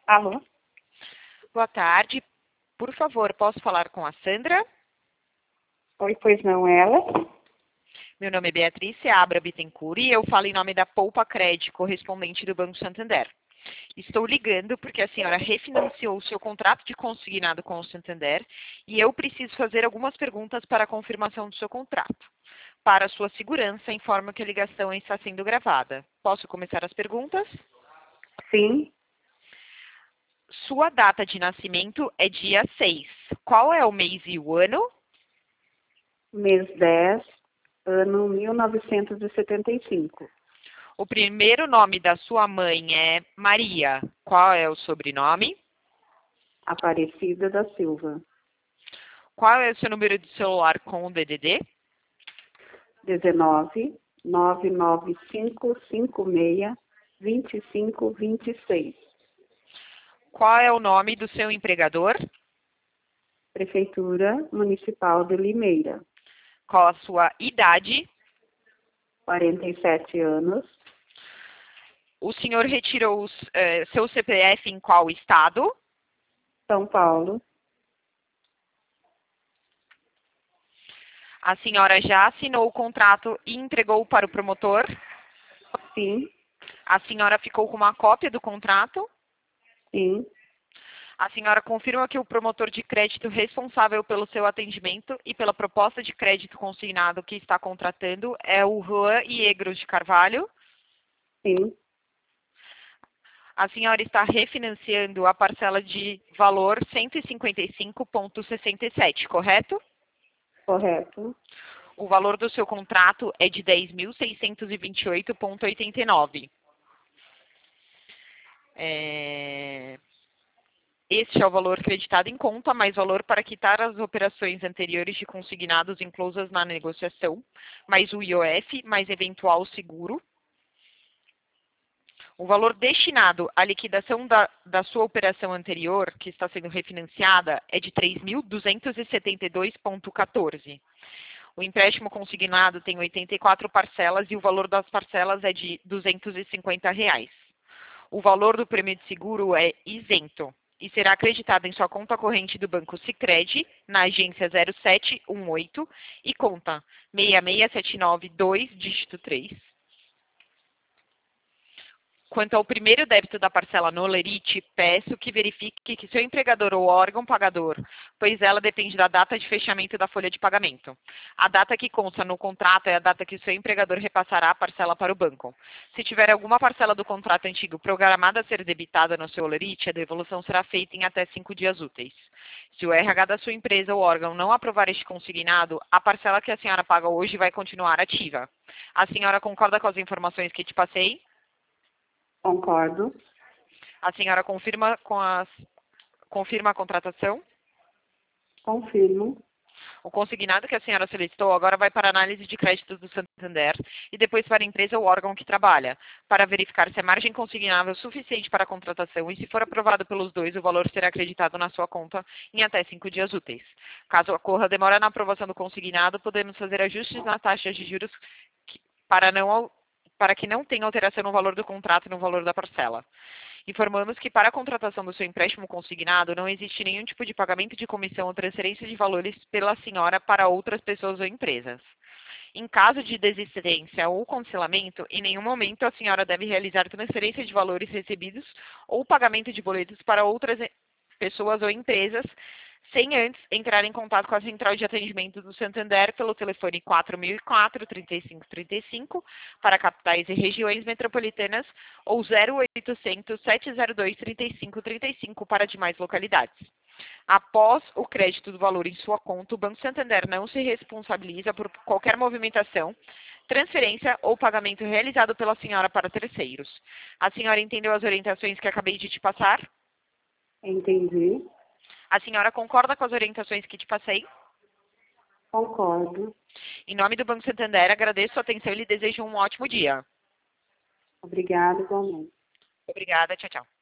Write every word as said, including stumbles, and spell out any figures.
Alô? Boa tarde. Por favor, posso falar com a Sandra? Oi, pois não, ela? Meu nome é Beatriz Seabra Bittencourt e eu falo em nome da Poupa Cred, correspondente do Banco Santander. Estou ligando porque a senhora refinanciou o seu contrato de consignado com o Santander e eu preciso fazer algumas perguntas para a confirmação do seu contrato. Para sua segurança, informo que a ligação está sendo gravada. Posso começar as perguntas? Sim, Sua data de nascimento é dia seis. Qual é o mês e o ano? mês dez, ano mil novecentos e setenta e cinco. O primeiro nome da sua mãe é Maria. Qual é o sobrenome? Aparecida da Silva. Qual é o seu número de celular com o D D D? dezenove, nove nove cinco cinco seis, dois cinco dois seis. Qual é o nome do seu empregador? Prefeitura Municipal de Limeira. Qual a sua idade? quarenta e sete anos. O senhor retirou os, eh, seu C P F em qual estado? São Paulo. A senhora já assinou o contrato e entregou para o promotor? Sim, A senhora ficou com uma cópia do contrato? sim, A senhora confirma que o promotor de crédito responsável pelo seu atendimento e pela proposta de crédito consignado que está contratando é o Juan Iegros de Carvalho? sim, A senhora está refinanciando a parcela de valor cento e cinquenta e cinco vírgula sessenta e sete, correto? correto. O valor do seu contrato é de dez mil seiscentos e vinte e oito vírgula oitenta e nove. É... Este é o valor creditado em conta, mais valor para quitar as operações anteriores de consignados inclusas na negociação, mais o I O F, mais eventual seguro. O valor destinado à liquidação da, da sua operação anterior, que está sendo refinanciada, é de três mil duzentos e setenta e dois vírgula quatorze. O empréstimo consignado tem oitenta e quatro parcelas e o valor das parcelas é de duzentos e cinquenta reais. O valor do prêmio de seguro é isento e será acreditado em sua conta corrente do Banco Sicredi, na agência zero sete um oito e conta seis seis sete nove dois, dígito três. Quanto ao primeiro débito da parcela no Lerite, peço que verifique que seu empregador ou órgão pagador, pois ela depende da data de fechamento da folha de pagamento. A data que consta no contrato é a data que o seu empregador repassará a parcela para o banco. Se tiver alguma parcela do contrato antigo programada a ser debitada no seu Lerite, a devolução será feita em até cinco dias úteis. Se o R H da sua empresa ou órgão não aprovar este consignado, a parcela que a senhora paga hoje vai continuar ativa. A senhora concorda com as informações que te passei? Concordo. A senhora confirma com as confirma a contratação? Confirmo. O consignado que a senhora solicitou agora vai para a análise de crédito do Santander e depois para a empresa ou órgão que trabalha, para verificar se a margem consignável é suficiente para a contratação e, se for aprovado pelos dois, o valor será acreditado na sua conta em até cinco dias úteis. Caso ocorra demora na aprovação do consignado, podemos fazer ajustes nas taxas de juros que- para, não, para que não tenha alteração no valor do contrato e no valor da parcela. Informamos que para a contratação do seu empréstimo consignado não existe nenhum tipo de pagamento de comissão ou transferência de valores pela senhora para outras pessoas ou empresas. Em caso de desistência ou cancelamento, em nenhum momento a senhora deve realizar transferência de valores recebidos ou pagamento de boletos para outras pessoas ou empresas, sem antes entrar em contato com a central de atendimento do Santander pelo telefone quatro mil e quatro, trinta e cinco trinta e cinco para capitais e regiões metropolitanas ou zero oitocentos, sete zero dois, trinta e cinco trinta e cinco para demais localidades. Após o crédito do valor em sua conta, o Banco Santander não se responsabiliza por qualquer movimentação, transferência ou pagamento realizado pela senhora para terceiros. A senhora entendeu as orientações que acabei de te passar? Entendi. A senhora concorda com as orientações que te passei? Concordo. Em nome do Banco Santander, agradeço a sua atenção e lhe desejo um ótimo dia. Obrigada, igualmente. Obrigada, tchau, tchau.